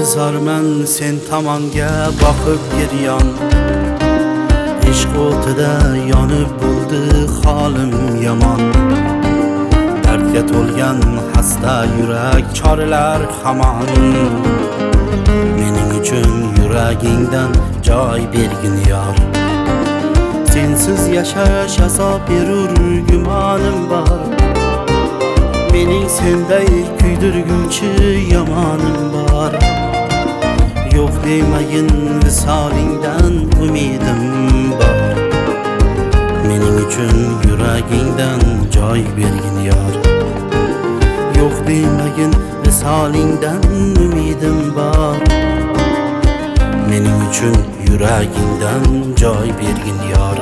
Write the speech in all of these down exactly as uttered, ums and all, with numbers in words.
Bezarman sen tomonga boqib giryon, ishq o'tida yonib bo'ldi holim yomon. Dardga to'lgan xasta yurak chorlar hamon, mening uchun yuragingdan joy bergin yor. Sensiz yashash azob berur gumonim bor, mening senday kuydirguvchi yomonim bor. Yo'q demayin visolingdan umidim bor, mening uchun yuragingdan joy bergin yor. Yo'q demayin visolingdan umidim bor, mening uchun yuragingdan joy bergin yor.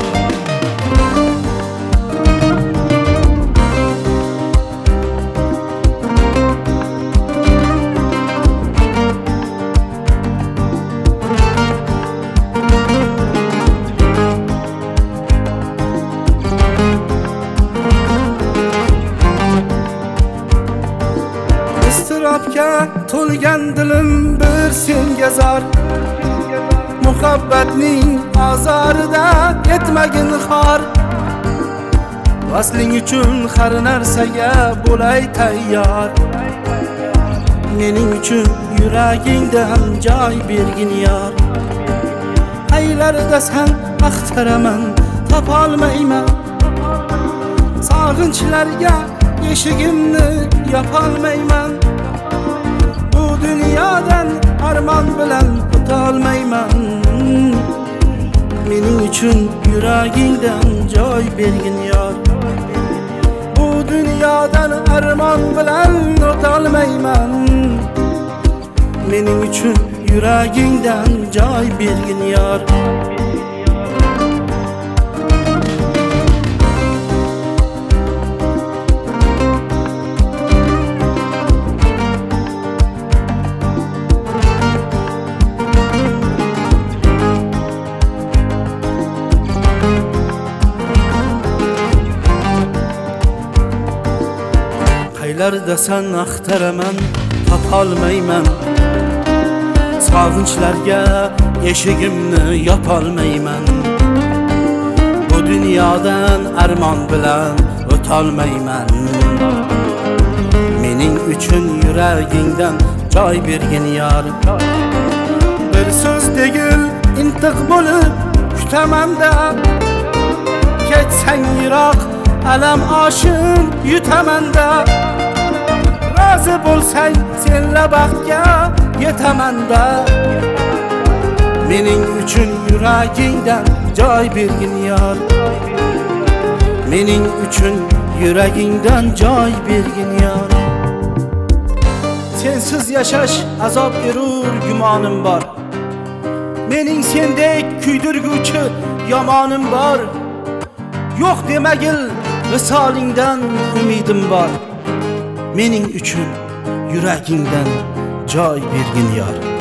İstirobga to'lgan dilim bir senga zor, muhabbatning azorida yetmagin xor. Vasling uchun har narsaga bo'lay tayyor, mening uchun yuragingdan joy bergin yor. Aylarda sen axtaraman, topolmayman, sog'inchlarga eshigimni yopolmayman. Bu dunyodan armon bilan o'tolmayman, mening uchun yuragingdan joy bergin yor. Bu dunyodan armon bilan o'tolmayman, mening uchun yuragingdan joy bergin yor. Aylarda sen axtaraman, topolmayman, sog'inchlarga eshigimni yopolmayman. Bu dunyodan armon bilan o'tolmayman, mening uchun yuragingdan joy bergin yor. Bir so'z degil intiq bo'lib kutaman-da, ketsang yiroq alam oshin yutaman-da. Rozi bo'lsang senla baxtga yetaman-da, mening uchun yuragingdan joy bergin yor. Mening uchun yuragingdan joy bergin yor. Sensiz yashash azob berur gumonim bor, mening sendek kuydirguvchi yomonim bor. Yo'q demagil visolingdan umidim bor, mening uchun yuragingdan joy bergin yor.